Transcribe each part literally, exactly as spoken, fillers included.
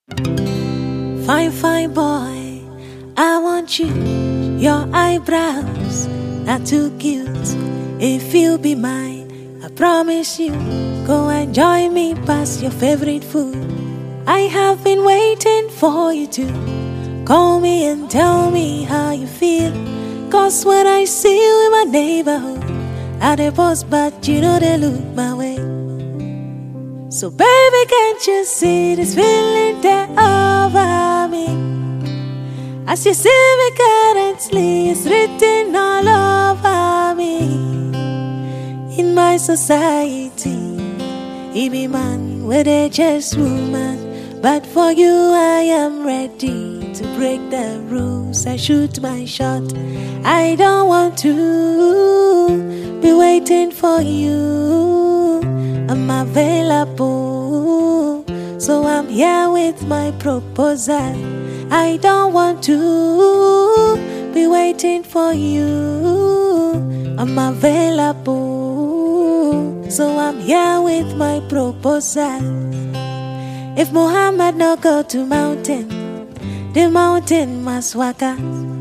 Fine, fine boy, I want you. Your eyebrows not too cute. If you be mine, I promise you, go and join me past your favorite food. I have been waiting for you to call me and tell me how you feel. Cause when I see you in my neighborhood, I dey post, but you know they look my way. So baby, can't you see this feeling that over me? As you see me currently, it's written all over me. In my society, he be man, where they just woman. But for you, I am ready to break the rules and shoot my shot. I don't want to be waiting for you. I'm available, so I'm here with my proposal. I don't want to be waiting for you. I'm available, so I'm here with my proposal. If Muhammad no go to mountain, the mountain must waka.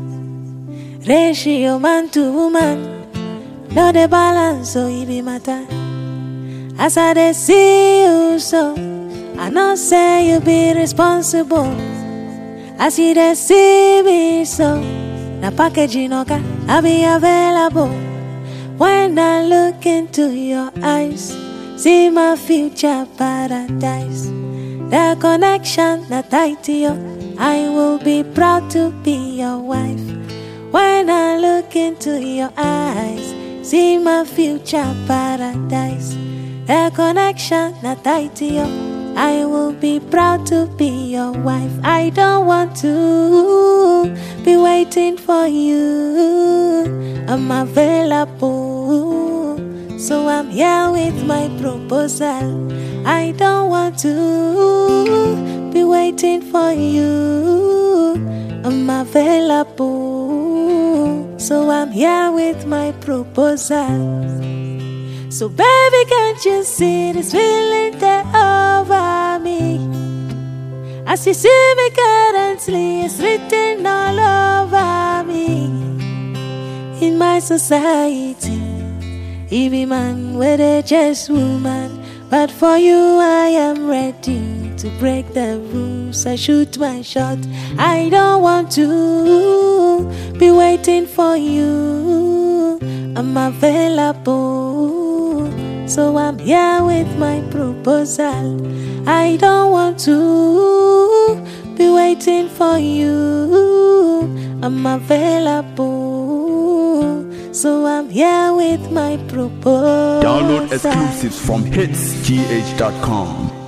Ratio man to woman, no the balance, so it be matter. As I dey see you so, I know say you be responsible. As you dey see me so, na packaging oka, I be available. When I look into your eyes, see my future paradise. The connection that tied to you, I will be proud to be your wife. When I look into your eyes, see my future paradise. The connection that tied to you, I will be proud to be your wife. I don't want to be waiting for you. I'm available, so I'm here with my proposal. I don't want to be waiting for you. I'm available, so I'm here with my proposal. So baby, can't you see this feeling that over me? As you see me currently, it's written all over me. In my society, he be man, where they just woman. But for you, I am ready to break the rules and shoot my shot. I don't want to be waiting for you. I'm available, so I'm here with my proposal. I don't want to be waiting for you. I'm available, so I'm here with my proposal. Download exclusives from hits g h dot com.